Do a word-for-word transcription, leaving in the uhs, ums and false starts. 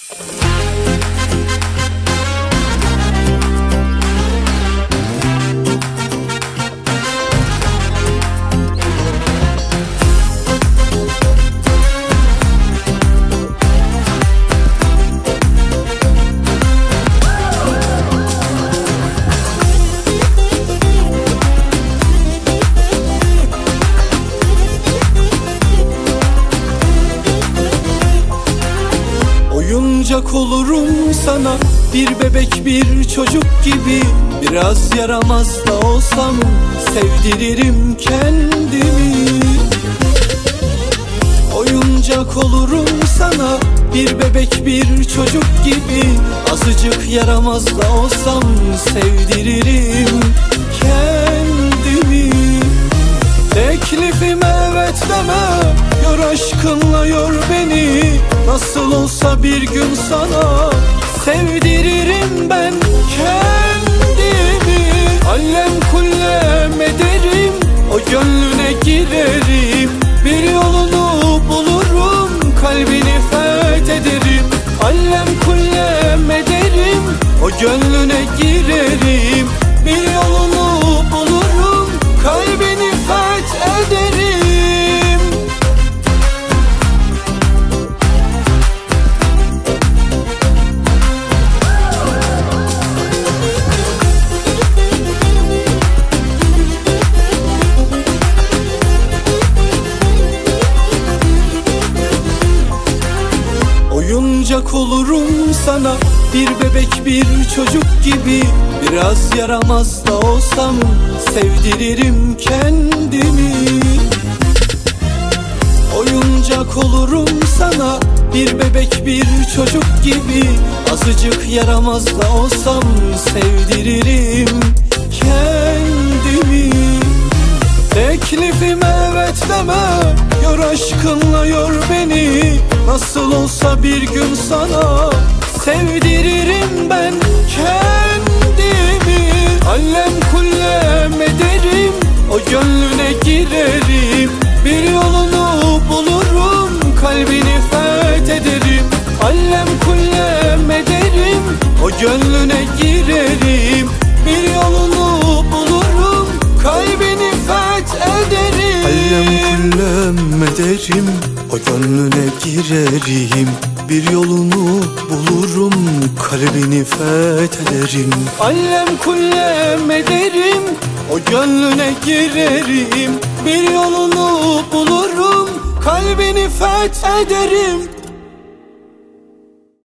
Oyuncak olurum sana, bir bebek bir çocuk gibi. Biraz yaramaz da olsam sevdiririm kendimi. Oyuncak olurum sana, bir bebek bir çocuk gibi. Azıcık yaramaz da olsam sevdiririm kendimi. Teklifim evet deme, yor aşkınla yor beni. Nasıl olsa bir gün sana sevdiririm ben kendimi. Allem kullem ederim, o gönlüne girerim. Bir yolunu bulurum, kalbini fethederim. Allem kullem ederim, o gönlüne girerim. Bir yolunu bulurum, kalbini fethederim. Oyuncak olurum sana, bir bebek bir çocuk gibi. Biraz yaramaz da olsam sevdiririm kendimi. Oyuncak olurum sana, bir bebek bir çocuk gibi. Azıcık yaramaz da olsam sevdiririm kendimi. Teklifim evet deme, yor aşkınla yor beni. Nasıl olsa bir gün sana sevdiririm ben kendimi. Allem kullem ederim, o gönlüne girerim. Bir yolunu bulurum, kalbini fethederim. Allem kullem ederim, o gönlüne girerim. Bir yolunu bulurum, kalbini fethederim. Allem kullem ederim, o gönlüne girerim. Bir yolunu bulurum, kalbini fethederim. Allem kullem ederim, o gönlüne girerim. Bir yolunu bulurum, kalbini fethederim.